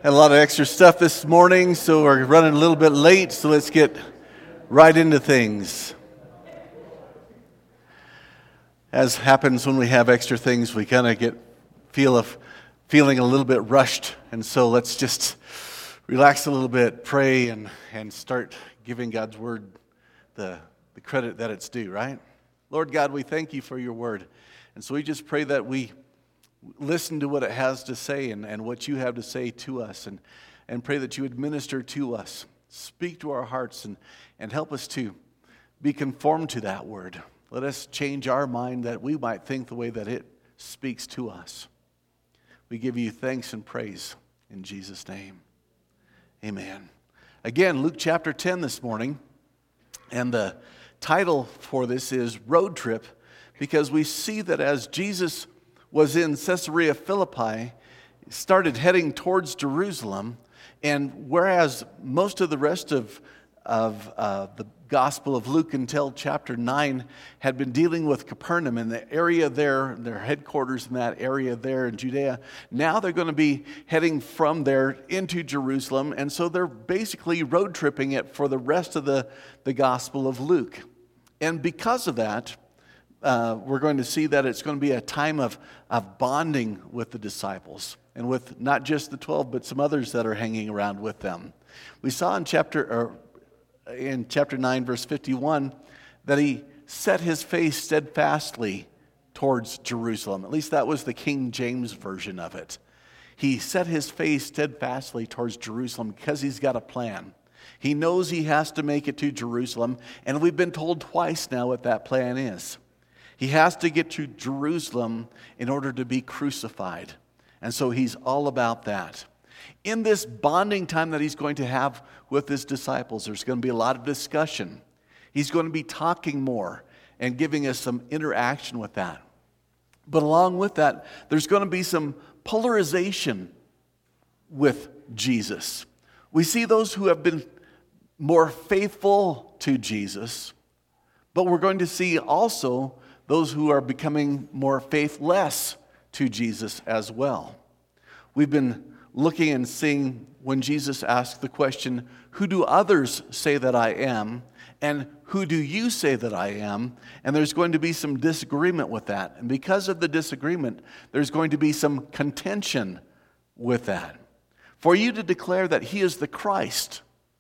Had a lot of extra stuff this morning, so we're running a little bit late, so let's get right into things. As happens when we have extra things, we kind of feeling a little bit rushed, and so let's just relax a little bit, pray, and start giving God's Word the credit that it's due, right? Lord God, we thank you for your Word, and so we just pray that we listen to what it has to say and what you have to say to us, and pray that you would minister to us, speak to our hearts, and help us to be conformed to that word. Let us change our mind that we might think the way that it speaks to us. We give you thanks and praise in Jesus' name. Amen. Again, Luke chapter 10 this morning, and the title for this is Road Trip, because we see that as Jesus was in Caesarea Philippi, started heading towards Jerusalem, and whereas most of the rest of the Gospel of Luke until chapter 9 had been dealing with Capernaum and the area there, their headquarters in that area there in Judea, now they're going to be heading from there into Jerusalem, and so they're basically road tripping it for the rest of the Gospel of Luke. And because of that, we're going to see that it's going to be a time of bonding with the disciples and with not just the 12, but some others that are hanging around with them. We saw in chapter 9, verse 51, that he set his face steadfastly towards Jerusalem. At least that was the King James version of it. He set his face steadfastly towards Jerusalem because he's got a plan. He knows he has to make it to Jerusalem, and we've been told twice now what that plan is. He has to get to Jerusalem in order to be crucified. And so he's all about that. In this bonding time that he's going to have with his disciples, there's going to be a lot of discussion. He's going to be talking more and giving us some interaction with that. But along with that, there's going to be some polarization with Jesus. We see those who have been more faithful to Jesus, but we're going to see also those who are becoming more faithless to Jesus as well. We've been looking and seeing when Jesus asked the question, "Who do others say that I am?" and "Who do you say that I am?" And there's going to be some disagreement with that. And because of the disagreement, there's going to be some contention with that. For you to declare that he is the Christ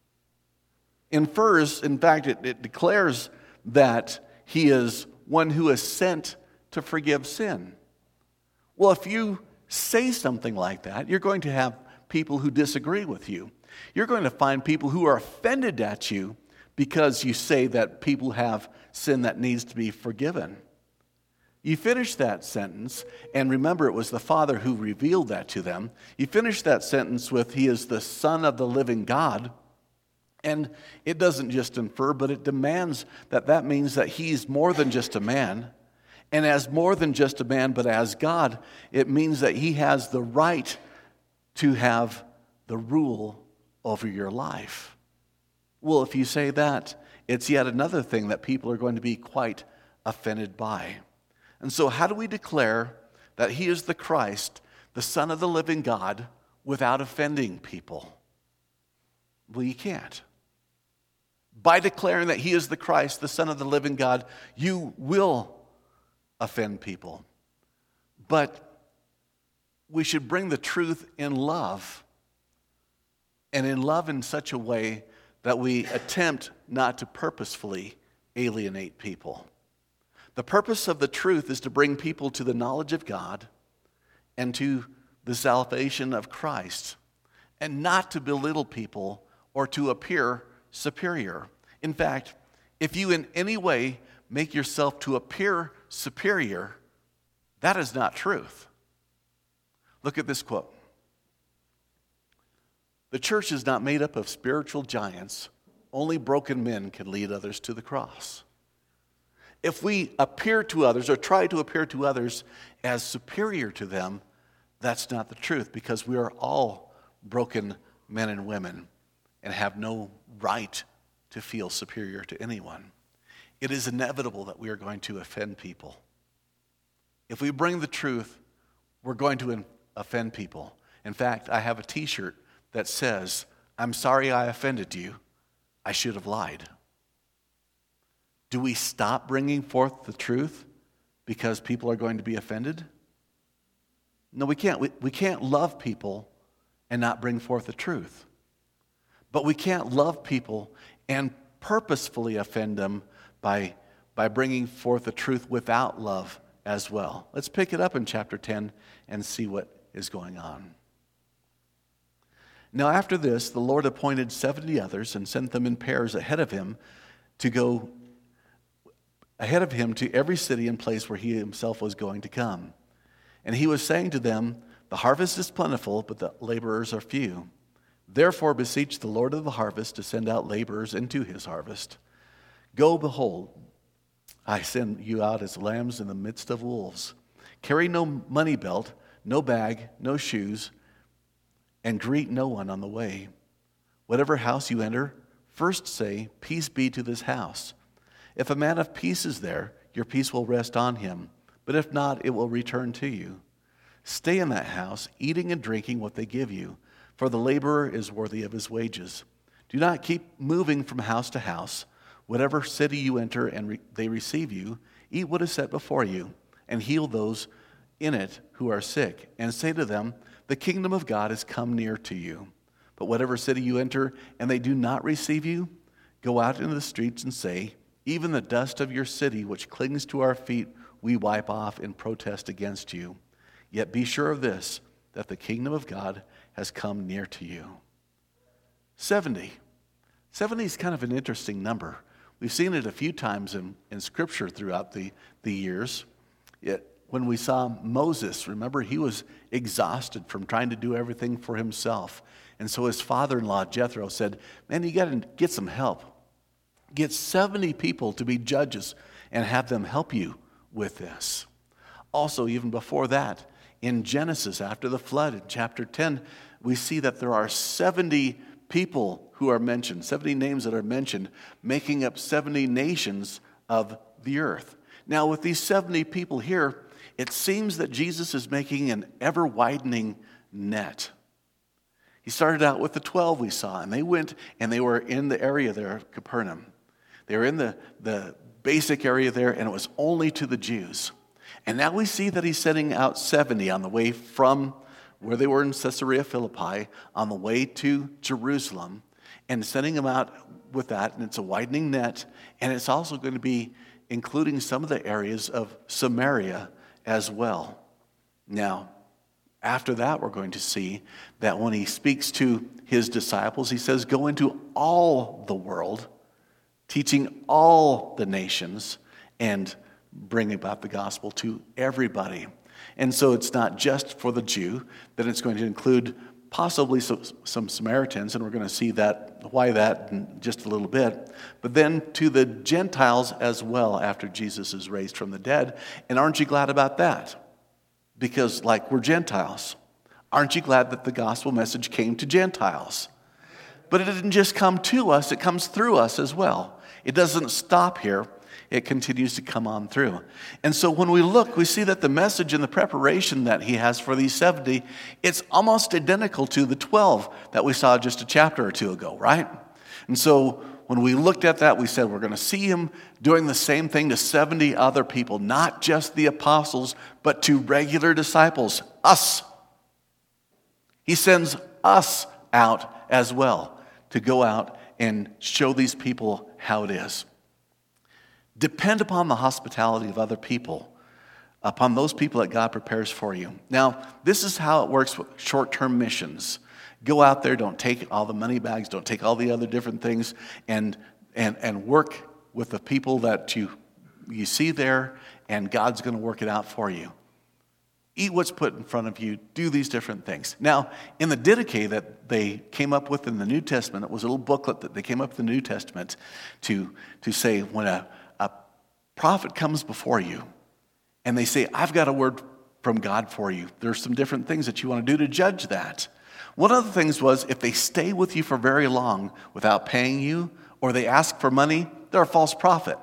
infers, in fact, it declares that he is one who is sent to forgive sin. Well, if you say something like that, you're going to have people who disagree with you. You're going to find people who are offended at you because you say that people have sin that needs to be forgiven. You finish that sentence, and remember it was the Father who revealed that to them. You finish that sentence with, he is the Son of the living God. And it doesn't just infer, but it demands that means that he's more than just a man. And as more than just a man, but as God, it means that he has the right to have the rule over your life. Well, if you say that, it's yet another thing that people are going to be quite offended by. And so how do we declare that he is the Christ, the Son of the living God, without offending people? Well, you can't. By declaring that he is the Christ, the Son of the living God, you will offend people. But we should bring the truth in love, and in love in such a way that we attempt not to purposefully alienate people. The purpose of the truth is to bring people to the knowledge of God and to the salvation of Christ, and not to belittle people or to appear superior. In fact, if you in any way make yourself to appear superior, that is not truth. Look at this quote. The church is not made up of spiritual giants. Only broken men can lead others to the cross. If we appear to others or try to appear to others as superior to them, that's not the truth, because we are all broken men and women and have no right to feel superior to anyone. It is inevitable that we are going to offend people. If we bring the truth, we're going to offend people. In fact, I have a t-shirt that says, I'm sorry I offended you. I should have lied. Do we stop bringing forth the truth because people are going to be offended? No, we can't. We can't love people and not bring forth the truth. But we can't love people and purposefully offend them by bringing forth the truth without love as well. Let's pick it up in chapter 10 and see what is going on. Now after this, the Lord appointed 70 others and sent them in pairs ahead of him to every city and place where he himself was going to come. And he was saying to them, the harvest is plentiful, but the laborers are few. Therefore beseech the Lord of the harvest to send out laborers into his harvest. Go, behold, I send you out as lambs in the midst of wolves. Carry no money belt, no bag, no shoes, and greet no one on the way. Whatever house you enter, first say, peace be to this house. If a man of peace is there, your peace will rest on him. But if not, it will return to you. Stay in that house, eating and drinking what they give you, for the laborer is worthy of his wages. Do not keep moving from house to house. Whatever city you enter and they receive you, eat what is set before you, and heal those in it who are sick, and say to them, the kingdom of God has come near to you. But whatever city you enter and they do not receive you, go out into the streets and say, even the dust of your city which clings to our feet we wipe off in protest against you. Yet be sure of this, that the kingdom of God has come near to you. 70. 70 is kind of an interesting number. We've seen it a few times in Scripture throughout the years. When we saw Moses, remember, he was exhausted from trying to do everything for himself. And so his father-in-law, Jethro, said, man, you got to get some help. Get 70 people to be judges and have them help you with this. Also, even before that, in Genesis, after the flood, in chapter 10, we see that there are 70 people who are mentioned, 70 names that are mentioned, making up 70 nations of the earth. Now, with these 70 people here, it seems that Jesus is making an ever-widening net. He started out with the 12 we saw, and they went and they were in the area there of Capernaum. They were in the basic area there, and it was only to the Jews. And now we see that he's sending out 70 on the way from where they were in Caesarea Philippi, on the way to Jerusalem, and sending them out with that, and it's a widening net, and it's also going to be including some of the areas of Samaria as well. Now, after that, we're going to see that when he speaks to his disciples, he says, go into all the world, teaching all the nations, and bring about the gospel to everybody. And so it's not just for the Jew, that it's going to include possibly some Samaritans, and we're going to see why that in just a little bit. But then to the Gentiles as well after Jesus is raised from the dead. And aren't you glad about that? Because we're Gentiles. Aren't you glad that the gospel message came to Gentiles? But it didn't just come to us, it comes through us as well. It doesn't stop here. It continues to come on through. And so when we look, we see that the message and the preparation that he has for these 70, it's almost identical to the 12 that we saw just a chapter or two ago, right? And so when we looked at that, we said we're going to see him doing the same thing to 70 other people, not just the apostles, but to regular disciples, us. He sends us out as well to go out and show these people how it is. Depend upon the hospitality of other people, upon those people that God prepares for you. Now, this is how it works with short-term missions. Go out there, don't take all the money bags, don't take all the other different things, and work with the people that you see there, and God's going to work it out for you. Eat what's put in front of you. Do these different things. Now, in the Didache that they came up with in the New Testament, it was a little booklet that they came up with in the New Testament to say when a prophet comes before you and they say, I've got a word from God for you. There's some different things that you want to do to judge that. One of the things was if they stay with you for very long without paying you or they ask for money, they're a false prophet.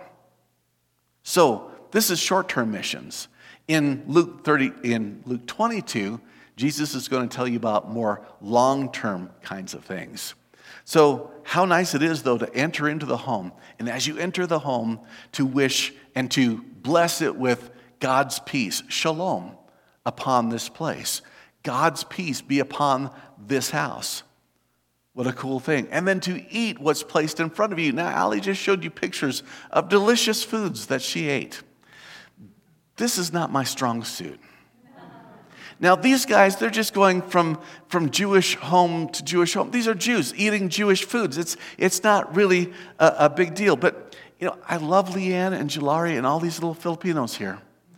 So this is short-term missions. In Luke 22, Jesus is going to tell you about more long-term kinds of things. So how nice it is, though, to enter into the home. And as you enter the home, to wish and to bless it with God's peace, shalom, upon this place. God's peace be upon this house. What a cool thing. And then to eat what's placed in front of you. Now, Allie just showed you pictures of delicious foods that she ate. This is not my strong suit. Now, these guys, they're just going from Jewish home to Jewish home. These are Jews eating Jewish foods. It's not really a big deal. But, I love Leanne and Jalari and all these little Filipinos here.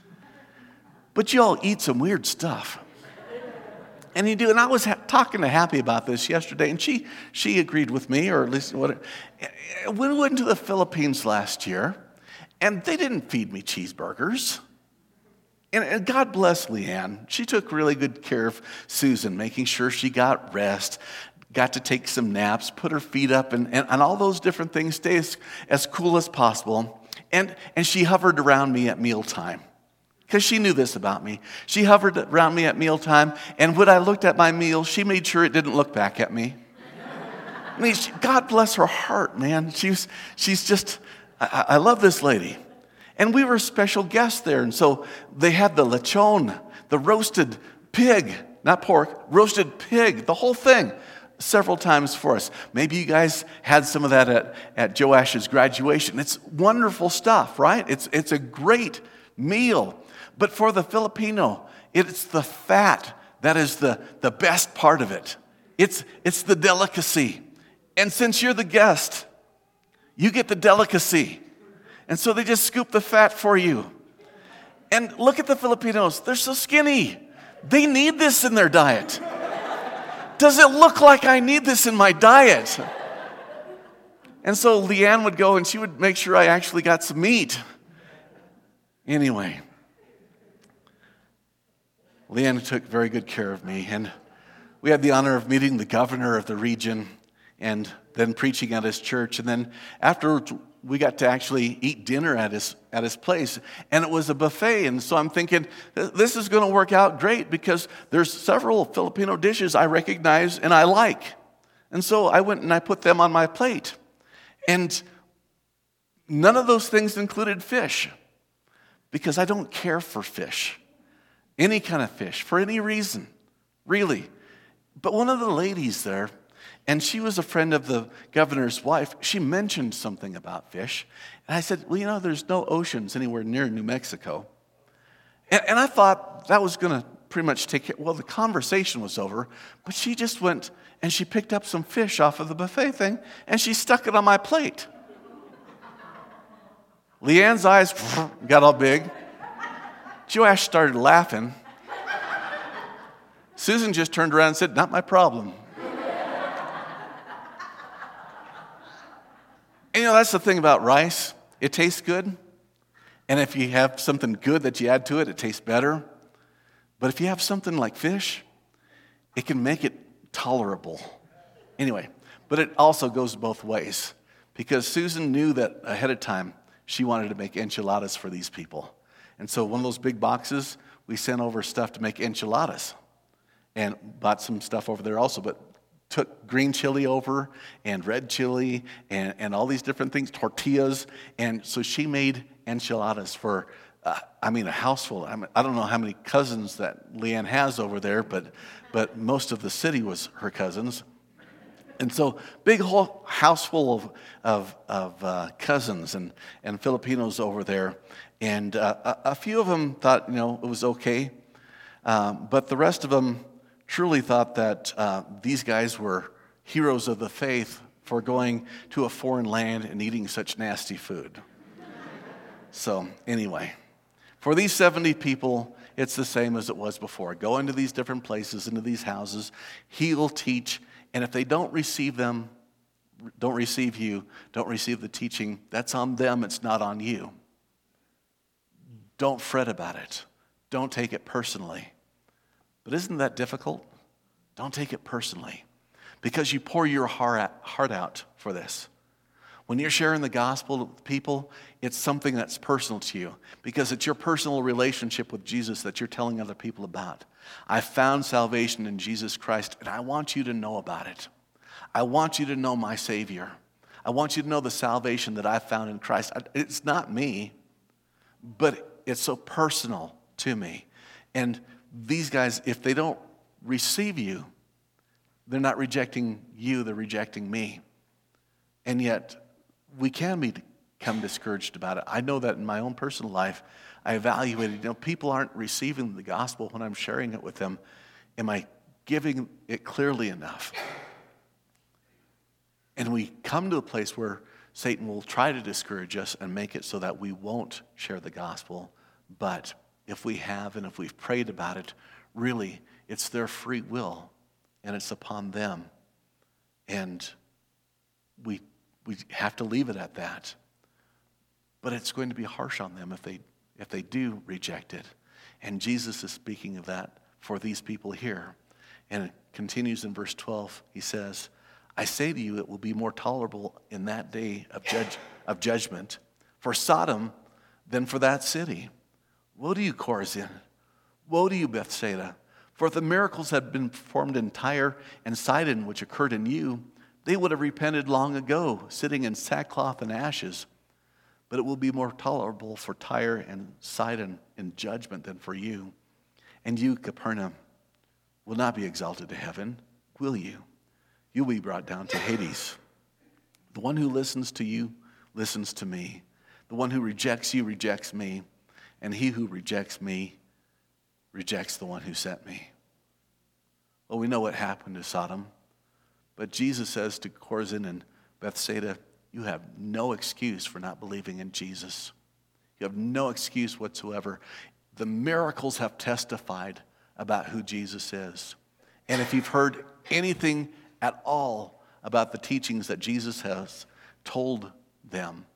But you all eat some weird stuff. And you do. And I was talking to Happy about this yesterday, and she agreed with me, or at least what. We went to the Philippines last year, and they didn't feed me cheeseburgers. And God bless Leanne. She took really good care of Susan, making sure she got rest, got to take some naps, put her feet up, and all those different things, stay as cool as possible. And she hovered around me at mealtime, because she knew this about me. She hovered around me at mealtime, and when I looked at my meal, she made sure it didn't look back at me. I mean, God bless her heart, man. She's just, I love this lady. And we were special guests there. And so they had the lechon, the roasted pig, not pork, roasted pig, the whole thing, several times for us. Maybe you guys had some of that at Joash's graduation. It's wonderful stuff, right? It's a great meal. But for the Filipino, it's the fat that is the best part of it. It's the delicacy. And since you're the guest, you get the delicacy. And so they just scoop the fat for you. And look at the Filipinos. They're so skinny. They need this in their diet. Does it look like I need this in my diet? And so Leanne would go and she would make sure I actually got some meat. Anyway, Leanne took very good care of me. And we had the honor of meeting the governor of the region and then preaching at his church. And then afterwards, we got to actually eat dinner at his place, and it was a buffet. And so I'm thinking, this is going to work out great because there's several Filipino dishes I recognize and I like. And so I went and I put them on my plate. And none of those things included fish because I don't care for fish, any kind of fish, for any reason, really. But one of the ladies there, and she was a friend of the governor's wife, she mentioned something about fish. And I said, well, there's no oceans anywhere near New Mexico. And I thought that was going to pretty much take care. Well, the conversation was over, but she just went and she picked up some fish off of the buffet thing, and she stuck it on my plate. Leanne's eyes got all big. Joash started laughing. Susan just turned around and said, not my problem. And that's the thing about rice. It tastes good. And if you have something good that you add to it, it tastes better. But if you have something like fish, it can make it tolerable. Anyway, but it also goes both ways. Because Susan knew that ahead of time, she wanted to make enchiladas for these people. And so one of those big boxes, we sent over stuff to make enchiladas. And bought some stuff over there also, but took green chili over and red chili and all these different things, tortillas. And so she made enchiladas for, a house full. I don't know how many cousins that Leanne has over there, but most of the city was her cousins. And so big whole house full of cousins and Filipinos over there. And a few of them thought, it was okay. But the rest of them truly thought that these guys were heroes of the faith for going to a foreign land and eating such nasty food. So anyway, for these 70 people, it's the same as it was before. Go into these different places, into these houses, heal, teach, and if they don't receive you, don't receive the teaching, that's on them, it's not on you. Don't fret about it. Don't take it personally. But isn't that difficult? Don't take it personally because you pour your heart out for this. When you're sharing the gospel with people, it's something that's personal to you because it's your personal relationship with Jesus that you're telling other people about. I found salvation in Jesus Christ, and I want you to know about it. I want you to know my Savior. I want you to know the salvation that I found in Christ. It's not me, but it's so personal to me. And these guys, if they don't receive you, they're not rejecting you, they're rejecting me. And yet, we can become discouraged about it. I know that in my own personal life, I evaluated, people aren't receiving the gospel when I'm sharing it with them. Am I giving it clearly enough? And we come to a place where Satan will try to discourage us and make it so that we won't share the gospel. But if we have and if we've prayed about it, really, it's their free will and it's upon them. And we have to leave it at that. But it's going to be harsh on them if they do reject it. And Jesus is speaking of that for these people here. And it continues in verse 12. He says, I say to you, it will be more tolerable in that day of judgment for Sodom than for that city. Woe to you, Chorazin! Woe to you, Bethsaida! For if the miracles had been performed in Tyre and Sidon, which occurred in you, they would have repented long ago, sitting in sackcloth and ashes. But it will be more tolerable for Tyre and Sidon in judgment than for you. And you, Capernaum, will not be exalted to heaven, will you? You'll be brought down to Hades. The one who listens to you listens to me. The one who rejects you rejects me. And he who rejects me rejects the one who sent me. Well, we know what happened to Sodom. But Jesus says to Chorazin and Bethsaida, you have no excuse for not believing in Jesus. You have no excuse whatsoever. The miracles have testified about who Jesus is. And if you've heard anything at all about the teachings that Jesus has told them,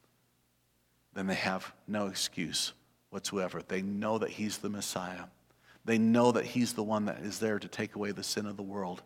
then they have no excuse whatsoever. They know that he's the Messiah. They know that he's the one that is there to take away the sin of the world.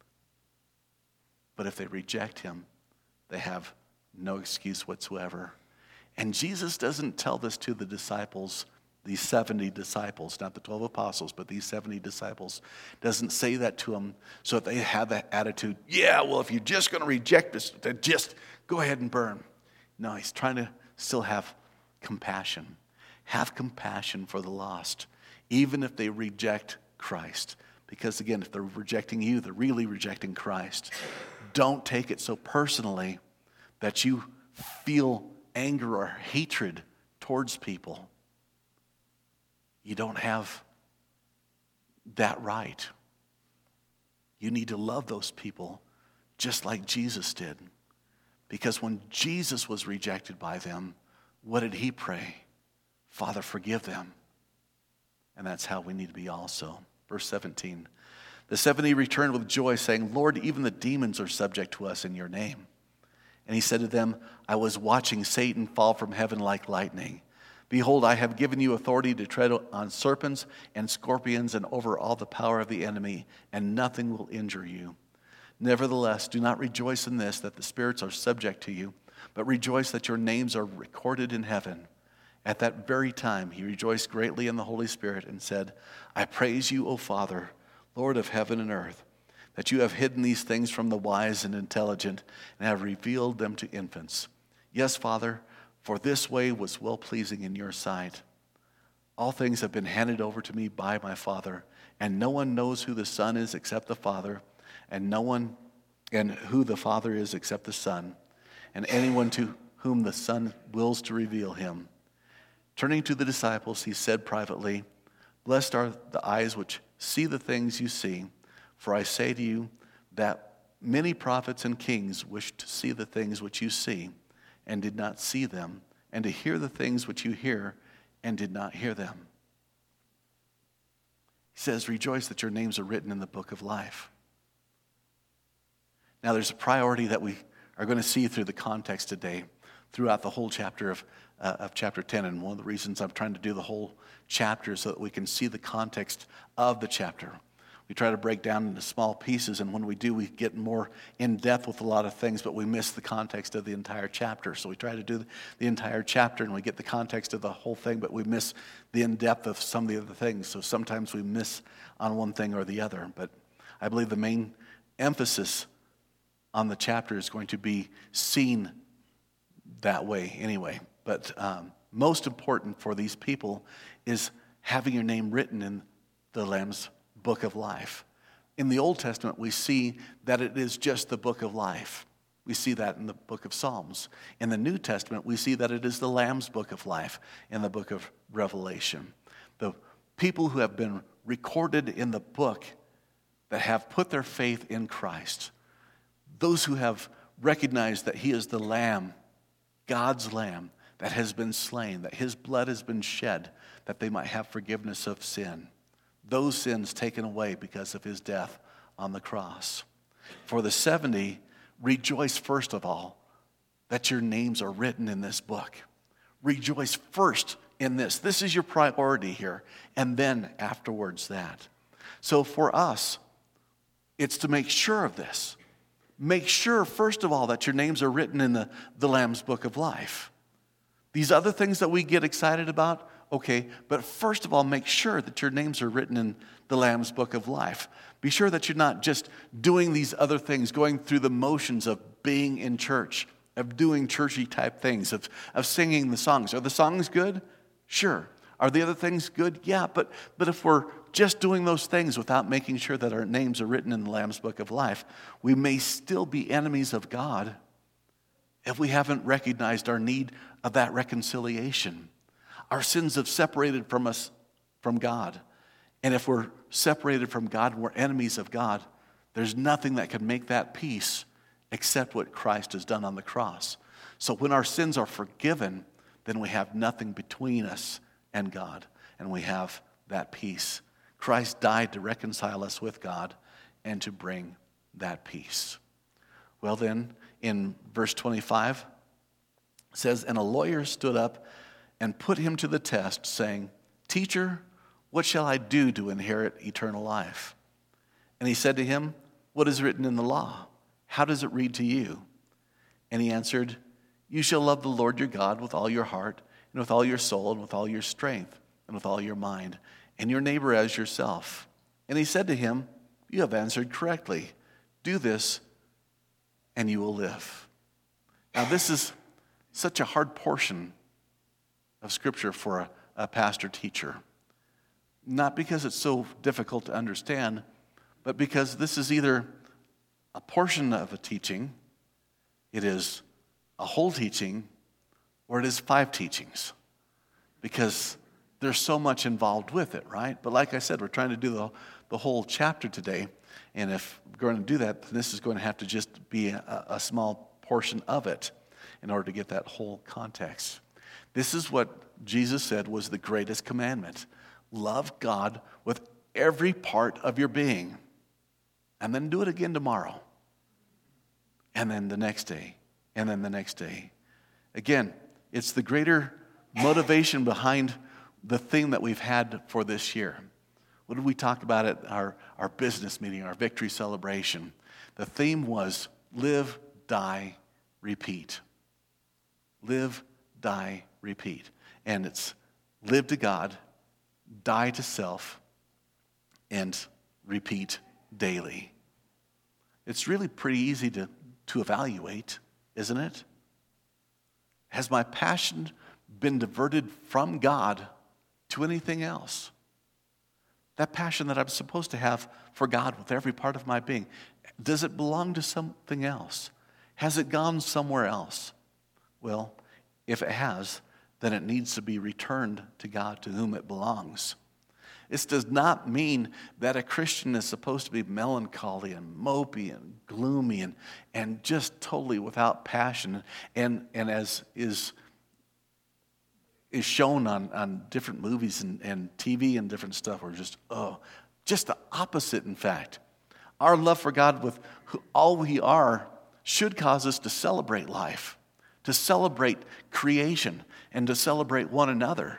But if they reject him, they have no excuse whatsoever. And Jesus doesn't tell this to the disciples, these 70 disciples, not the 12 apostles, but these 70 disciples. Doesn't say that to them so that they have that attitude, yeah, well, if you're just going to reject this, then just go ahead and burn. No, he's trying to still have compassion. Have compassion for the lost, even if they reject Christ. Because again, if they're rejecting you, they're really rejecting Christ. Don't take it so personally that you feel anger or hatred towards people. You don't have that right. You need to love those people just like Jesus did. Because when Jesus was rejected by them, what did he pray? Father, forgive them. And that's how we need to be also. Verse 17. The 70 returned with joy, saying, Lord, even the demons are subject to us in your name. And he said to them, I was watching Satan fall from heaven like lightning. Behold, I have given you authority to tread on serpents and scorpions and over all the power of the enemy, and nothing will injure you. Nevertheless, do not rejoice in this, that the spirits are subject to you, but rejoice that your names are recorded in heaven. At that very time, he rejoiced greatly in the Holy Spirit and said, I praise you, O Father, Lord of heaven and earth, that you have hidden these things from the wise and intelligent and have revealed them to infants. Yes, Father, for this way was well-pleasing in your sight. All things have been handed over to me by my Father, and no one knows who the Son is except the Father, and who the Father is except the Son, and anyone to whom the Son wills to reveal him. Turning to the disciples, he said privately, Blessed are the eyes which see the things you see, for I say to you that many prophets and kings wished to see the things which you see, and did not see them, and to hear the things which you hear, and did not hear them. He says, rejoice that your names are written in the book of life. Now there's a priority that we are going to see through the context today, throughout the whole chapter of chapter 10. And one of the reasons I'm trying to do the whole chapter is so that we can see the context of the chapter. We try to break down into small pieces, and when we do, we get more in depth with a lot of things, but we miss the context of the entire chapter. So we try to do the entire chapter, and we get the context of the whole thing, but we miss the in-depth of some of the other things. So sometimes we miss on one thing or the other. But I believe the main emphasis on the chapter is going to be seen that way anyway. But most important for these people is having your name written in the Lamb's book of life. In the Old Testament, we see that it is just the book of life. We see that in the book of Psalms. In the New Testament, we see that it is the Lamb's book of life in the book of Revelation. The people who have been recorded in the book that have put their faith in Christ, those who have recognized that he is the Lamb, God's Lamb, that has been slain, that his blood has been shed, that they might have forgiveness of sin. Those sins taken away because of his death on the cross. For the 70, rejoice first of all that your names are written in this book. Rejoice first in this. This is your priority here. And then afterwards that. So for us, it's to make sure of this. Make sure, first of all, that your names are written in the Lamb's book of life. These other things that we get excited about, okay, but first of all, make sure that your names are written in the Lamb's book of life. Be sure that you're not just doing these other things, going through the motions of being in church, of doing churchy type things, of singing the songs. Are the songs good? Sure. Are the other things good? Yeah, but if we're just doing those things without making sure that our names are written in the Lamb's book of life, we may still be enemies of God if we haven't recognized our need of that reconciliation. Our sins have separated from us from God. And if we're separated from God and we're enemies of God, there's nothing that can make that peace except what Christ has done on the cross. So when our sins are forgiven, then we have nothing between us and God, and we have that peace. Christ died to reconcile us with God and to bring that peace. Well then, in verse 25, it says, "And a lawyer stood up and put him to the test, saying, 'Teacher, what shall I do to inherit eternal life?' And he said to him, 'What is written in the law? How does it read to you?' And he answered, 'You shall love the Lord your God with all your heart, and with all your soul, and with all your strength, and with all your mind, and your neighbor as yourself.' And he said to him, 'You have answered correctly. Do this, and you will live.'" Now this is such a hard portion of Scripture for a pastor teacher. Not because it's so difficult to understand, but because this is either a portion of a teaching, it is a whole teaching, or it is 5 teachings. Because there's so much involved with it, right? But like I said, we're trying to do the whole chapter today. And if we're going to do that, then this is going to have to just be a small portion of it in order to get that whole context. This is what Jesus said was the greatest commandment. Love God with every part of your being. And then do it again tomorrow. And then the next day. And then the next day. Again, it's the greater motivation behind the theme that we've had for this year. What did we talk about at our business meeting, our victory celebration? The theme was live, die, repeat. Live, die, repeat. And it's live to God, die to self, and repeat daily. It's really pretty easy to evaluate, isn't it? Has my passion been diverted from God to anything else? That passion that I'm supposed to have for God with every part of my being, does it belong to something else? Has it gone somewhere else? Well, if it has, then it needs to be returned to God to whom it belongs. This does not mean that a Christian is supposed to be melancholy and mopey and gloomy and just totally without passion. And as is shown on different movies and TV and different stuff, we're just the opposite, in fact. Our love for God with all we are should cause us to celebrate life, to celebrate creation, and to celebrate one another,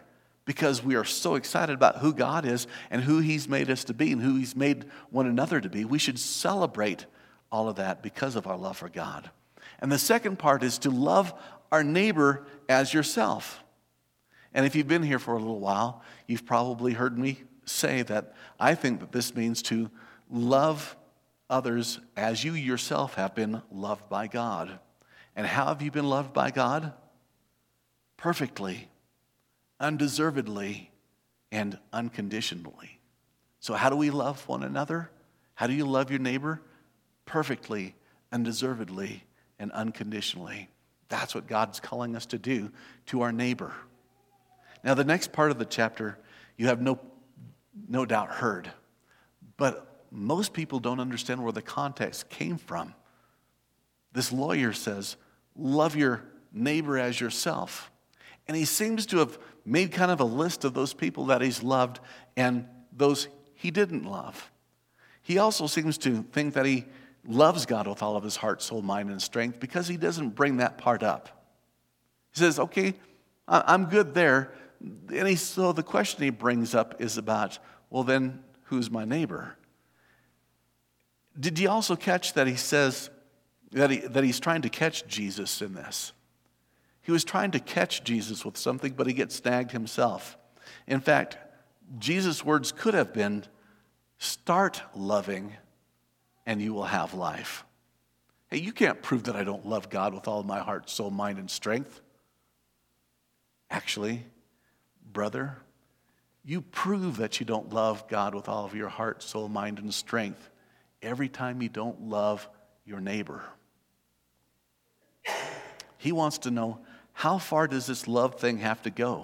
because we are so excited about who God is and who He's made us to be and who He's made one another to be. We should celebrate all of that because of our love for God. And the second part is to love our neighbor as yourself. And if you've been here for a little while, you've probably heard me say that I think that this means to love others as you yourself have been loved by God. And how have you been loved by God? Perfectly, undeservedly, and unconditionally. So how do we love one another? How do you love your neighbor? Perfectly, undeservedly, and unconditionally. That's what God's calling us to do to our neighbor. Now, the next part of the chapter, you have no doubt heard. But most people don't understand where the context came from. This lawyer says, love your neighbor as yourself. And he seems to have made kind of a list of those people that he's loved and those he didn't love. He also seems to think that he loves God with all of his heart, soul, mind, and strength because he doesn't bring that part up. He says, okay, I'm good there. And so the question he brings up is about, well, then who's my neighbor? Did you also catch that he says that he's trying to catch Jesus in this? He was trying to catch Jesus with something, but he gets snagged himself. In fact, Jesus' words could have been, start loving and you will have life. Hey, you can't prove that I don't love God with all my heart, soul, mind, and strength. Actually, brother, you prove that you don't love God with all of your heart, soul, mind, and strength every time you don't love your neighbor. He wants to know, how far does this love thing have to go?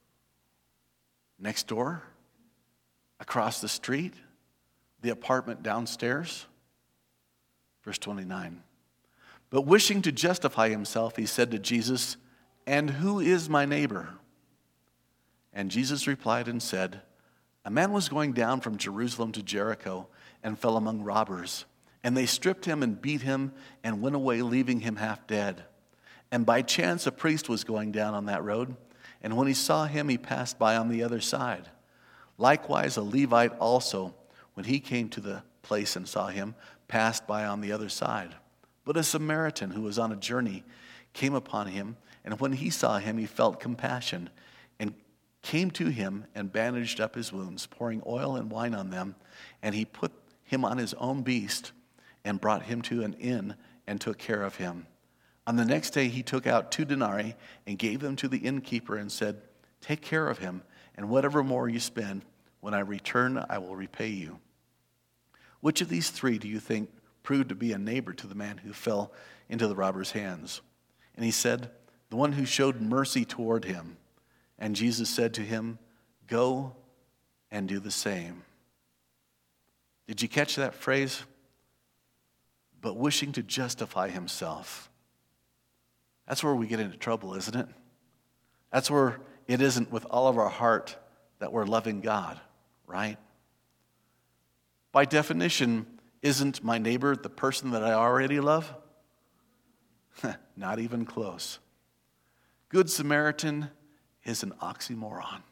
Next door? Across the street? The apartment downstairs? Verse 29. But wishing to justify himself, he said to Jesus, and who is my neighbor? And Jesus replied and said, a man was going down from Jerusalem to Jericho and fell among robbers. And they stripped him and beat him and went away, leaving him half dead. And by chance a priest was going down on that road, and when he saw him, he passed by on the other side. Likewise, a Levite also, when he came to the place and saw him, passed by on the other side. But a Samaritan who was on a journey came upon him, and when he saw him, he felt compassion, and came to him and bandaged up his wounds, pouring oil and wine on them. And he put him on his own beast and brought him to an inn and took care of him. On the next day he took out 2 denarii and gave them to the innkeeper and said, take care of him, and whatever more you spend, when I return, I will repay you. Which of these 3 do you think proved to be a neighbor to the man who fell into the robber's hands? And he said, the one who showed mercy toward him. And Jesus said to him, go and do the same. Did you catch that phrase? But wishing to justify himself. That's where we get into trouble, isn't it? That's where it isn't with all of our heart that we're loving God, right? By definition, isn't my neighbor the person that I already love? Not even close. Good Samaritan is an oxymoron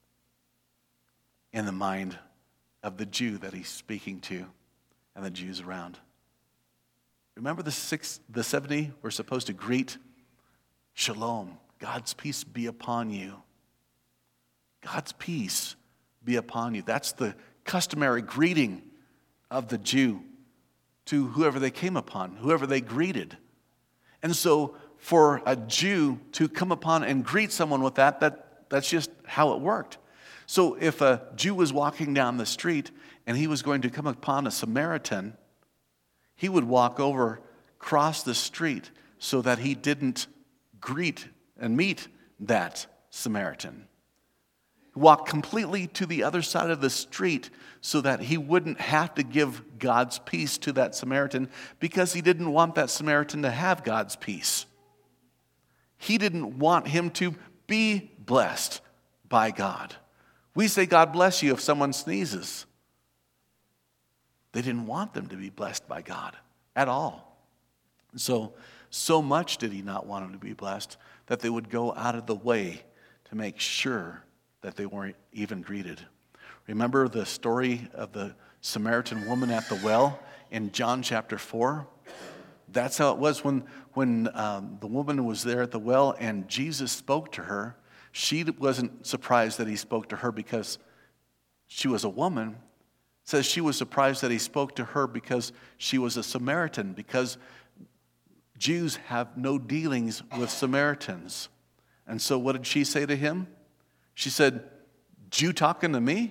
in the mind of the Jew that he's speaking to and the Jews around. Remember the 70 were supposed to greet Shalom, God's peace be upon you. God's peace be upon you. That's the customary greeting of the Jew to whoever they came upon, whoever they greeted. And so for a Jew to come upon and greet someone with that's just how it worked. So if a Jew was walking down the street and he was going to come upon a Samaritan, he would walk over, cross the street so that he didn't greet and meet that Samaritan. Walk completely to the other side of the street so that he wouldn't have to give God's peace to that Samaritan because he didn't want that Samaritan to have God's peace. He didn't want him to be blessed by God. We say, God bless you if someone sneezes. They didn't want them to be blessed by God at all. So much did he not want them to be blessed that they would go out of the way to make sure that they weren't even greeted. Remember the story of the Samaritan woman at the well in John chapter 4? That's how it was when the woman was there at the well and Jesus spoke to her. She wasn't surprised that he spoke to her because she was a woman. It says she was surprised that he spoke to her because she was a Samaritan, because Jews have no dealings with Samaritans. And so what did she say to him? She said, "Jew talking to me?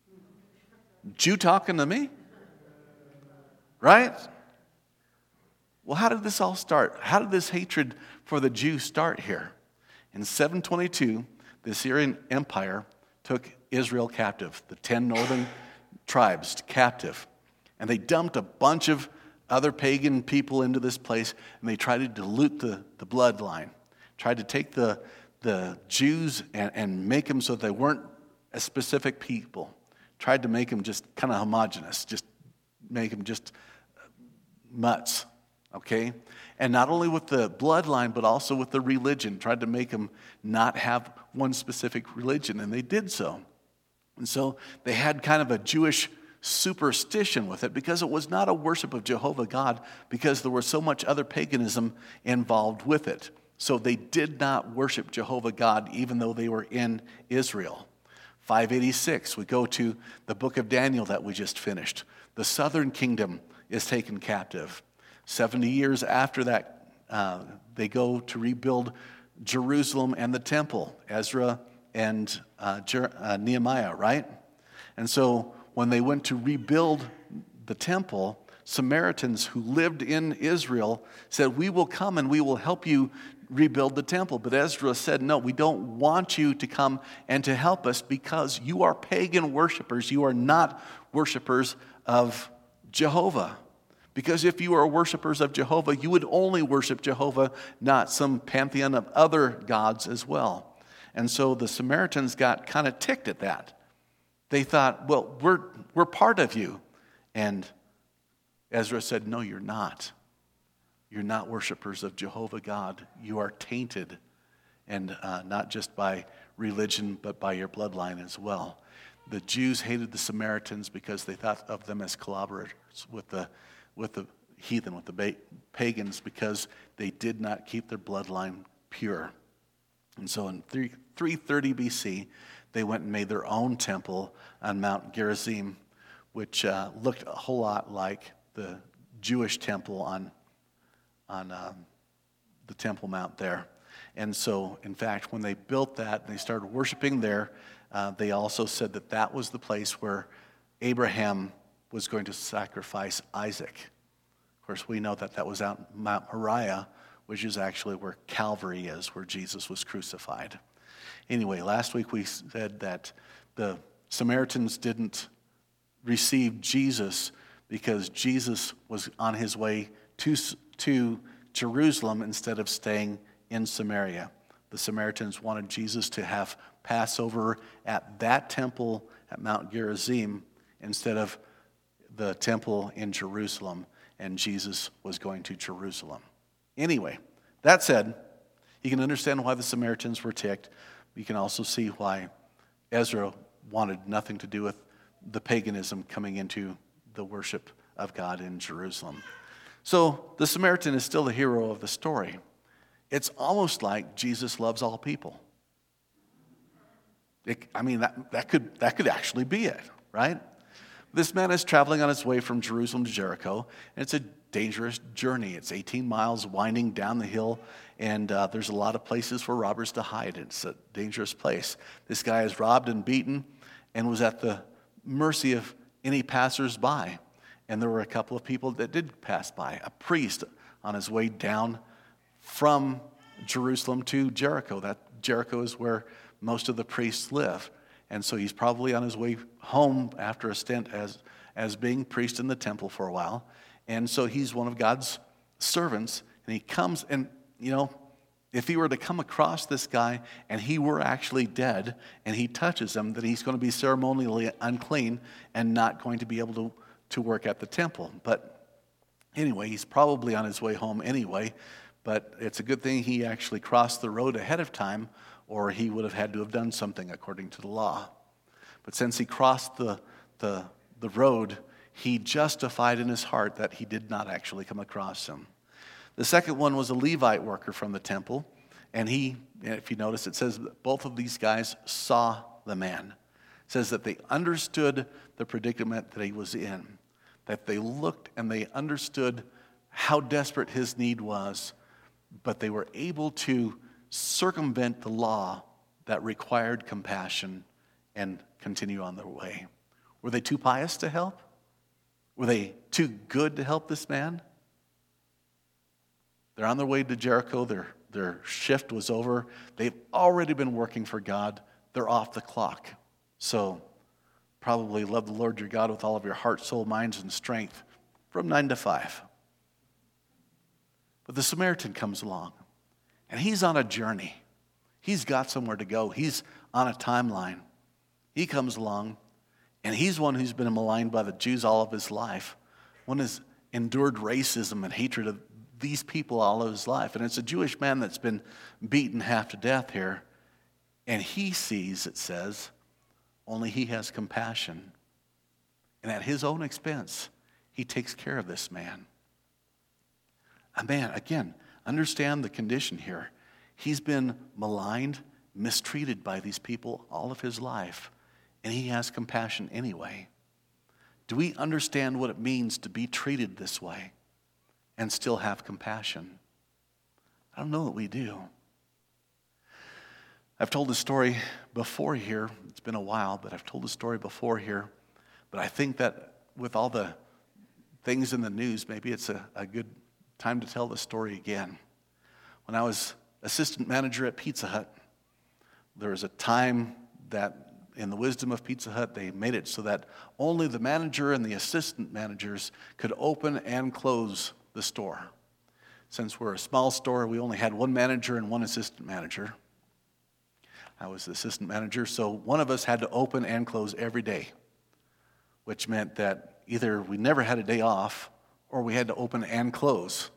Jew talking to me?" Right? Well, how did this all start? How did this hatred for the Jews start here? In 722, the Assyrian Empire took Israel captive, the 10 northern tribes captive. And they dumped a bunch of other pagan people into this place, and they tried to dilute the bloodline, tried to take the Jews and make them so they weren't a specific people, tried to make them just kind of homogenous, just make them just mutts, okay? And not only with the bloodline, but also with the religion, tried to make them not have one specific religion, and they did so. And so they had kind of a Jewish superstition with it because it was not a worship of Jehovah God, because there was so much other paganism involved with it. So they did not worship Jehovah God even though they were in Israel. 586, we go to the book of Daniel that we just finished. The southern kingdom is taken captive. 70 years after that, they go to rebuild Jerusalem and the temple, Ezra and Nehemiah, right? And so when they went to rebuild the temple, Samaritans who lived in Israel said, "We will come and we will help you rebuild the temple." But Ezra said, "No, we don't want you to come and to help us because you are pagan worshipers. You are not worshipers of Jehovah. Because if you are worshipers of Jehovah, you would only worship Jehovah, not some pantheon of other gods as well." And so the Samaritans got kind of ticked at that. They thought, "Well, we're part of you." And Ezra said, "No, you're not. You're not worshipers of Jehovah God. You are tainted, and not just by religion, but by your bloodline as well." The Jews hated the Samaritans because they thought of them as collaborators with the heathen, with the pagans, because they did not keep their bloodline pure. And so in 330 BC, they went and made their own temple on Mount Gerizim, which looked a whole lot like the Jewish temple on the Temple Mount there. And so, in fact, when they built that and they started worshiping there, they also said that that was the place where Abraham was going to sacrifice Isaac. Of course, we know that that was out Mount Moriah, which is actually where Calvary is, where Jesus was crucified. Anyway, last week we said that the Samaritans didn't receive Jesus because Jesus was on his way to Jerusalem instead of staying in Samaria. The Samaritans wanted Jesus to have Passover at that temple at Mount Gerizim instead of the temple in Jerusalem, and Jesus was going to Jerusalem. Anyway, that said, you can understand why the Samaritans were ticked. You can also see why Ezra wanted nothing to do with the paganism coming into the worship of God in Jerusalem. So the Samaritan is still the hero of the story. It's almost like Jesus loves all people. That could actually be it, right? This man is traveling on his way from Jerusalem to Jericho, and it's a dangerous journey. It's 18 miles winding down the hill, and there's a lot of places for robbers to hide. It's a dangerous place. This guy is robbed and beaten and was at the mercy of any passers-by. And there were a couple of people that did pass by. A priest on his way down from Jerusalem to Jericho. That Jericho is where most of the priests live. And so he's probably on his way home after a stint as being priest in the temple for a while. And so he's one of God's servants. And he comes and, if he were to come across this guy and he were actually dead and he touches him, then he's going to be ceremonially unclean and not going to be able to work at the temple. But anyway, he's probably on his way home anyway. But it's a good thing he actually crossed the road ahead of time or he would have had to have done something according to the law. But since he crossed the road, he justified in his heart that he did not actually come across him. The second one was a Levite worker from the temple, and if you notice, it says that both of these guys saw the man. It says that they understood the predicament that he was in, that they looked and they understood how desperate his need was, but they were able to circumvent the law that required compassion and continue on their way. Were they too pious to help? Were they too good to help this man? They're on their way to Jericho. Their shift was over. They've already been working for God. They're off the clock. So probably love the Lord your God with all of your heart, soul, minds, and strength from 9 to 5. But the Samaritan comes along, and he's on a journey. He's got somewhere to go. He's on a timeline. He comes along, and he's one who's been maligned by the Jews all of his life. One has endured racism and hatred of these people all of his life. And it's a Jewish man that's been beaten half to death here. And he sees, it says, only he has compassion. And at his own expense, he takes care of this man. A man, again, understand the condition here. He's been maligned, mistreated by these people all of his life. And he has compassion anyway. Do we understand what it means to be treated this way and still have compassion? I don't know that we do. I've told the story before here. It's been a while, but I've told the story before here. But I think that with all the things in the news, maybe it's a good time to tell the story again. When I was assistant manager at Pizza Hut, there was a time that in the wisdom of Pizza Hut, they made it so that only the manager and the assistant managers could open and close the store. Since we're a small store, we only had one manager and one assistant manager. I was the assistant manager, so one of us had to open and close every day, which meant that either we never had a day off or we had to open and close.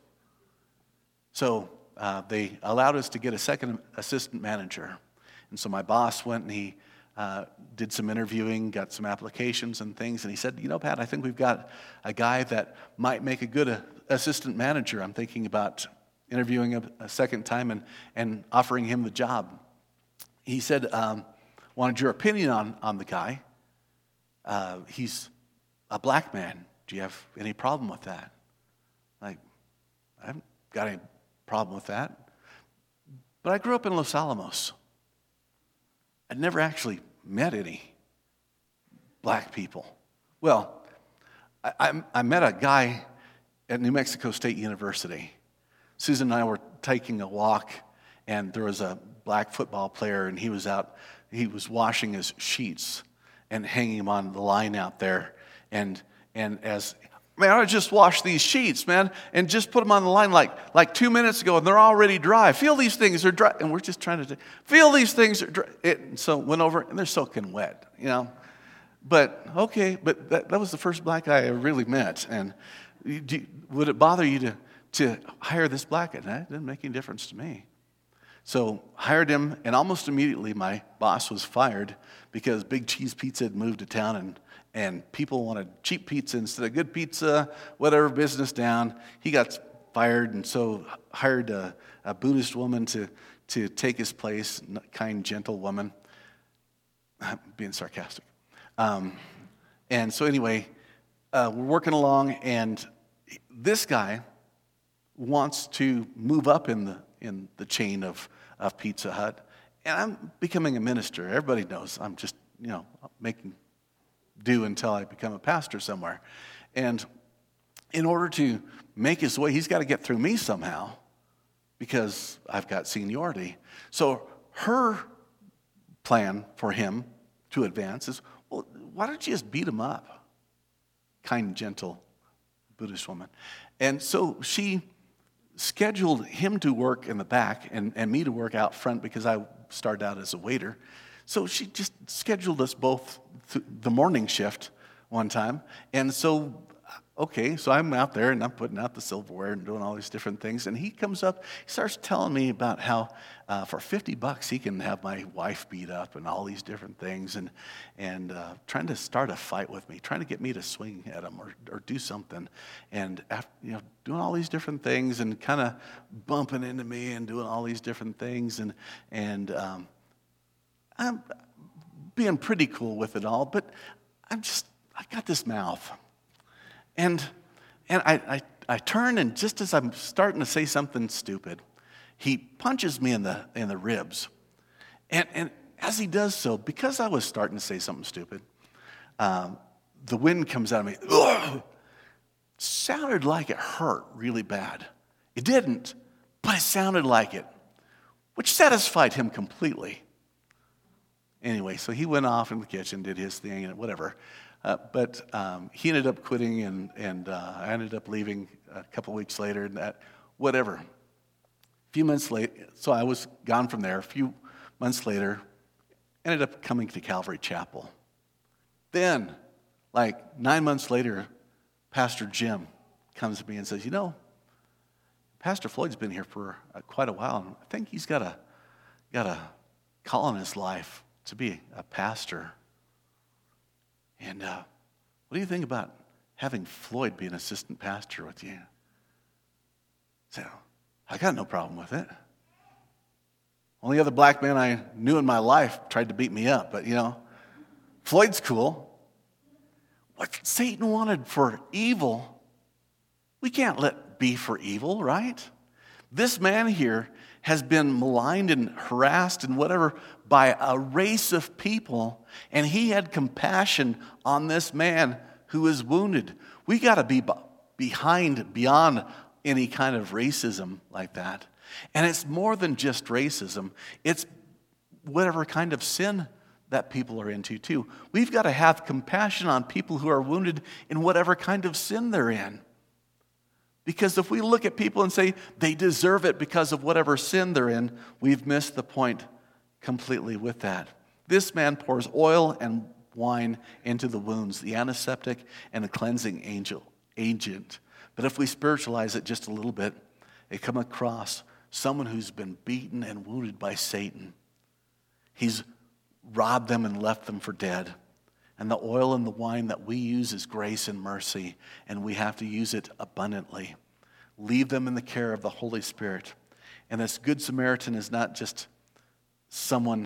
So they allowed us to get a second assistant manager. And so my boss went and he did some interviewing, got some applications and things, and he said, Pat, I think we've got a guy that might make a good assistant manager. I'm thinking about interviewing a second time and offering him the job. He said, wanted your opinion on the guy. He's a black man. Do you have any problem with that? I haven't got any problem with that. But I grew up in Los Alamos. I'd never actually met any black people. Well, I met a guy at New Mexico State University. Susan and I were taking a walk, and there was a black football player, and he was washing his sheets and hanging them on the line out there. And as, man, I just washed these sheets, man, and just put them on the line like 2 minutes ago, and they're already dry. Feel these things are dry. And we're just trying to feel these things are dry. So went over, and they're soaking wet, But, okay, but that was the first black guy I ever really met. And would it bother you to hire this black guy? That didn't make any difference to me. So hired him, and almost immediately my boss was fired because Big Cheese Pizza had moved to town, and people wanted cheap pizza instead of good pizza, whatever, business down. He got fired, and so hired a Buddhist woman to take his place, kind, gentle woman. I'm being sarcastic. And so anyway, we're working along, and this guy wants to move up in the chain of Pizza Hut, and I'm becoming a minister. Everybody knows I'm just making do until I become a pastor somewhere. And in order to make his way, he's got to get through me somehow because I've got seniority. So her plan for him to advance is, well, why don't you just beat him up? Kind, gentle Buddhist woman. And so she scheduled him to work in the back and me to work out front because I started out as a waiter. So she just scheduled us both the morning shift one time. And so okay, so I'm out there and I'm putting out the silverware and doing all these different things. And he comes up, he starts telling me about how for $50 he can have my wife beat up and all these different things, and trying to start a fight with me, trying to get me to swing at him or do something. And after, doing all these different things and kind of bumping into me and doing all these different things. And I'm being pretty cool with it all, but I got this mouth. And I turn, and just as I'm starting to say something stupid, he punches me in the ribs. And as he does so, because I was starting to say something stupid, the wind comes out of me. Ugh! Sounded like it hurt really bad. It didn't, but it sounded like it, which satisfied him completely. Anyway, so he went off in the kitchen, did his thing, and whatever. But he ended up quitting, and I ended up leaving a couple weeks later, and that, whatever. A few months later, so I was gone from there. A few months later, ended up coming to Calvary Chapel. Then, like 9 months later, Pastor Jim comes to me and says, Pastor Floyd's been here for quite a while, and I think he's got a call in his life to be a pastor. And what do you think about having Floyd be an assistant pastor with you? So, I got no problem with it. Only other black man I knew in my life tried to beat me up, but Floyd's cool. What Satan wanted for evil, we can't let be for evil, right? This man here has been maligned and harassed and whatever by a race of people, and he had compassion on this man who is wounded. We got to be beyond any kind of racism like that. And it's more than just racism. It's whatever kind of sin that people are into too. We've got to have compassion on people who are wounded in whatever kind of sin they're in. Because if we look at people and say they deserve it because of whatever sin they're in, we've missed the point completely with that. This man pours oil and wine into the wounds, the antiseptic and the cleansing agent. But if we spiritualize it just a little bit, they come across someone who's been beaten and wounded by Satan. He's robbed them and left them for dead. And the oil and the wine that we use is grace and mercy, and we have to use it abundantly. Leave them in the care of the Holy Spirit. And this Good Samaritan is not just someone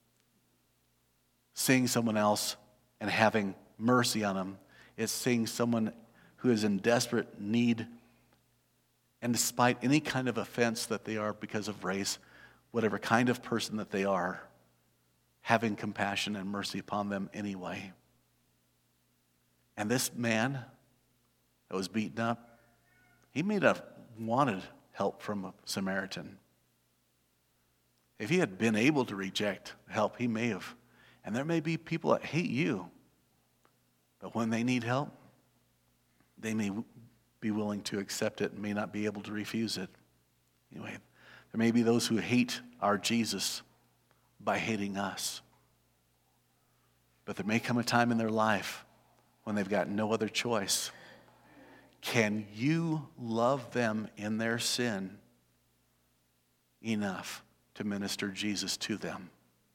seeing someone else and having mercy on them. It's seeing someone who is in desperate need, and despite any kind of offense that they are because of race, whatever kind of person that they are, having compassion and mercy upon them anyway. And this man that was beaten up, he may have wanted help from a Samaritan. If he had been able to reject help, he may have. And there may be people that hate you, but when they need help, they may be willing to accept it and may not be able to refuse it. Anyway, there may be those who hate our Jesus by hating us. But there may come a time in their life when they've got no other choice. Can you love them in their sin enough to minister Jesus to them?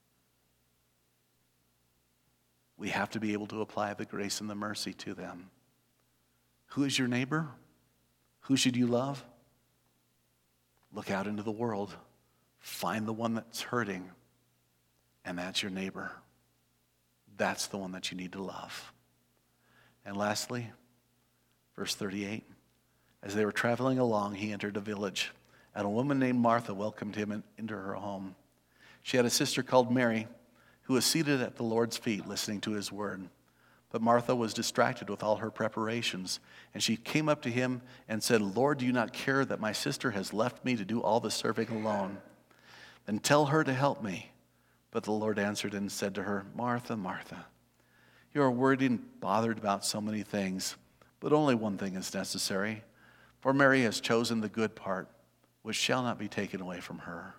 We have to be able to apply the grace and the mercy to them. Who is your neighbor? Who should you love? Look out into the world. Find the one that's hurting, and that's your neighbor. That's the one that you need to love. And lastly, verse 38, as they were traveling along, he entered a village, and a woman named Martha welcomed him into her home. She had a sister called Mary, who was seated at the Lord's feet listening to his word. But Martha was distracted with all her preparations, and she came up to him and said, "Lord, do you not care that my sister has left me to do all the serving alone? Then tell her to help me." But the Lord answered and said to her, "Martha, Martha, you are worried and bothered about so many things, but only one thing is necessary. For Mary has chosen the good part, which shall not be taken away from her."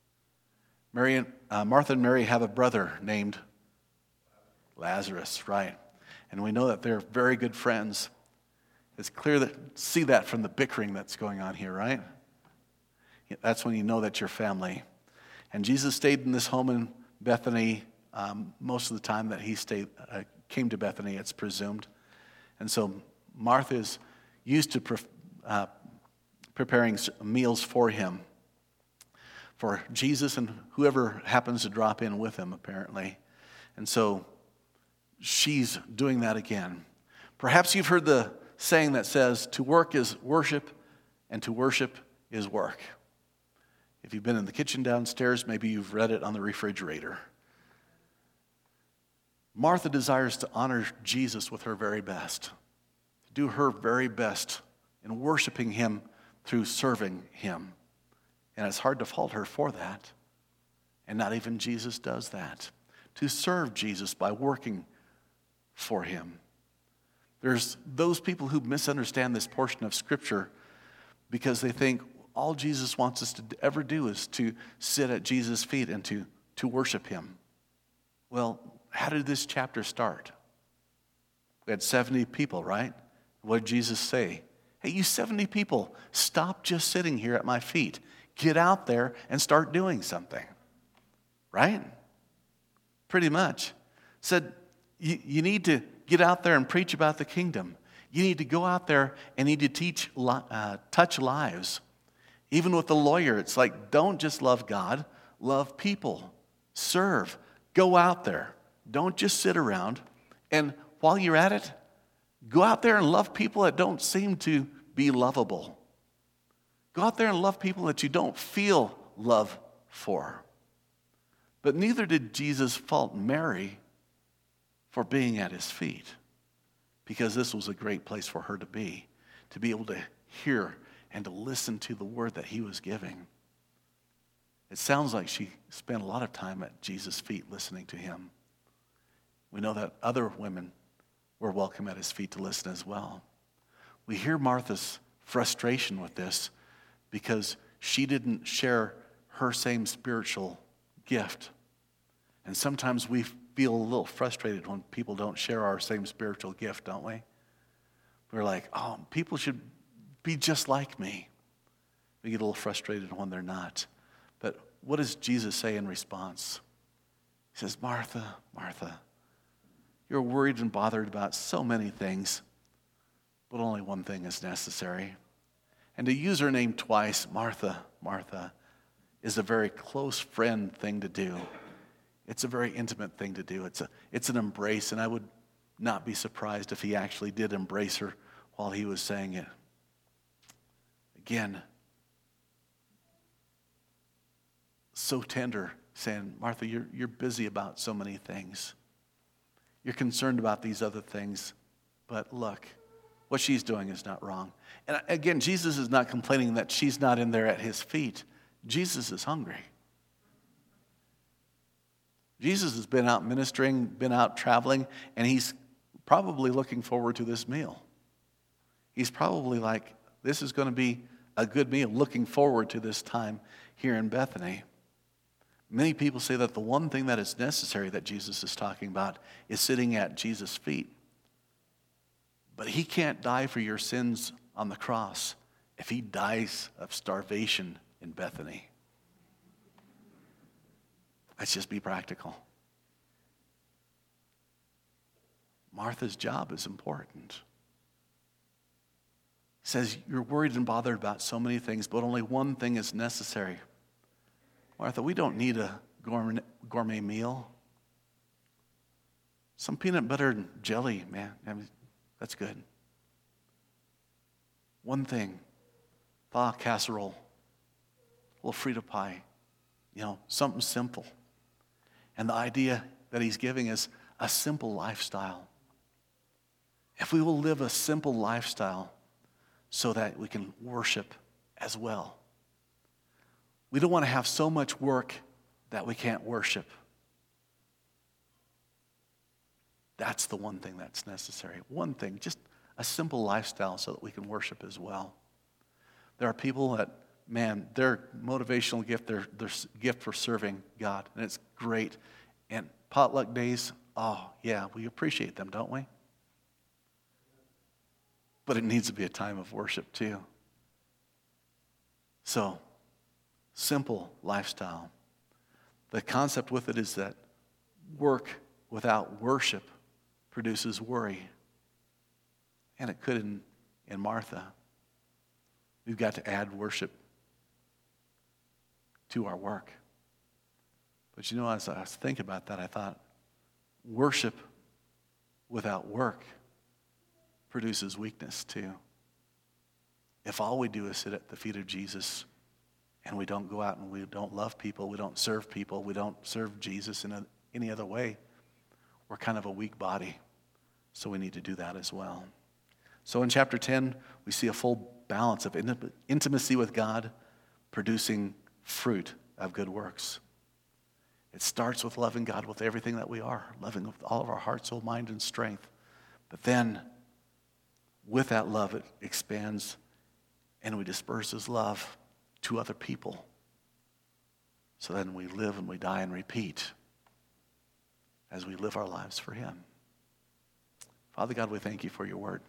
Martha and Mary have a brother named Lazarus, right? And we know that they're very good friends. It's clear that, see that from the bickering that's going on here, right? That's when you know that you're family. And Jesus stayed in this home in Bethany most of the time that he came to Bethany, it's presumed. And so Martha is used to preparing meals for him, for Jesus and whoever happens to drop in with him, apparently. And so she's doing that again. Perhaps you've heard the saying that says, to work is worship, and to worship is work. If you've been in the kitchen downstairs, maybe you've read it on the refrigerator. Martha desires to honor Jesus with her very best, to do her very best in worshiping him through serving him. And it's hard to fault her for that. And not even Jesus does that. To serve Jesus by working for him. There's those people who misunderstand this portion of Scripture because they think all Jesus wants us to ever do is to sit at Jesus' feet and to worship him. Well, how did this chapter start? We had 70 people, right? What did Jesus say? Hey, you 70 people, stop just sitting here at my feet. Get out there and start doing something. Right? Pretty much. Said, you need to get out there and preach about the kingdom. You need to go out there and need to touch lives. Even with the lawyer, it's like, don't just love God, love people. Serve. Go out there. Don't just sit around. And while you're at it, go out there and love people that don't seem to be lovable. Go out there and love people that you don't feel love for. But neither did Jesus fault Mary for being at his feet, because this was a great place for her to be able to hear and to listen to the word that he was giving. It sounds like she spent a lot of time at Jesus' feet listening to him. We know that other women were welcome at his feet to listen as well. We hear Martha's frustration with this because she didn't share her same spiritual gift. And sometimes we feel a little frustrated when people don't share our same spiritual gift, don't we? We're like, oh, people should be just like me. We get a little frustrated when they're not. But what does Jesus say in response? He says, Martha, Martha, you're worried and bothered about so many things, but only one thing is necessary. And to use her name twice, Martha, Martha, is a very close friend thing to do. It's a very intimate thing to do. It's an embrace, and I would not be surprised if he actually did embrace her while he was saying it. Again, so tender, saying, Martha, you're busy about so many things. You're concerned about these other things, but look, what she's doing is not wrong. And again, Jesus is not complaining that she's not in there at his feet. Jesus is hungry. Jesus has been out ministering, been out traveling, and he's probably looking forward to this meal. He's probably like, this is going to be a good meal, looking forward to this time here in Bethany. Many people say that the one thing that is necessary that Jesus is talking about is sitting at Jesus' feet. But he can't die for your sins on the cross if he dies of starvation in Bethany. Let's just be practical. Martha's job is important. It says, you're worried and bothered about so many things, but only one thing is necessary. Martha, we don't need a gourmet meal. Some peanut butter and jelly, man, that's good. One thing, thaw casserole, a little Frito pie, something simple. And the idea that he's giving is a simple lifestyle. If we will live a simple lifestyle so that we can worship as well. We don't want to have so much work that we can't worship. That's the one thing that's necessary. One thing, just a simple lifestyle so that we can worship as well. There are people that, man, their motivational gift, their gift for serving God, and it's great. And potluck days, oh yeah, we appreciate them, don't we? but it needs to be a time of worship too. So, simple lifestyle. The concept with it is that work without worship produces worry. And it could in Martha. We've got to add worship to our work. But you know, as I was thinking about that, I thought, worship without work produces weakness too. If all we do is sit at the feet of Jesus and we don't go out and we don't love people, we don't serve people, we don't serve Jesus in any other way, we're kind of a weak body. So we need to do that as well. So in chapter 10, we see a full balance of intimacy with God producing fruit of good works. It starts with loving God with everything that we are, loving with all of our heart, soul, mind, and strength. But then, with that love, it expands and we disperse His love to other people. So then we live and we die and repeat as we live our lives for Him. Father God, we thank You for Your word.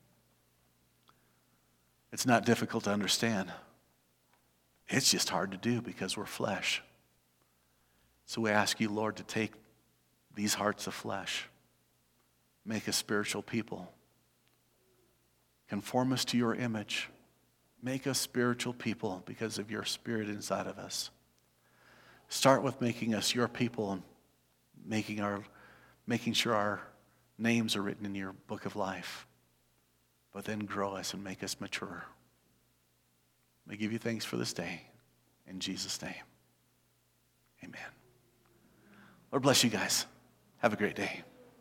It's not difficult to understand. It's just hard to do because we're flesh. So we ask You, Lord, to take these hearts of flesh, make us spiritual people, conform us to Your image, make us spiritual people because of Your Spirit inside of us. Start with making us Your people and making sure our names are written in Your book of life. But then grow us and make us mature. We give You thanks for this day. In Jesus' name, amen. Lord bless you guys. Have a great day.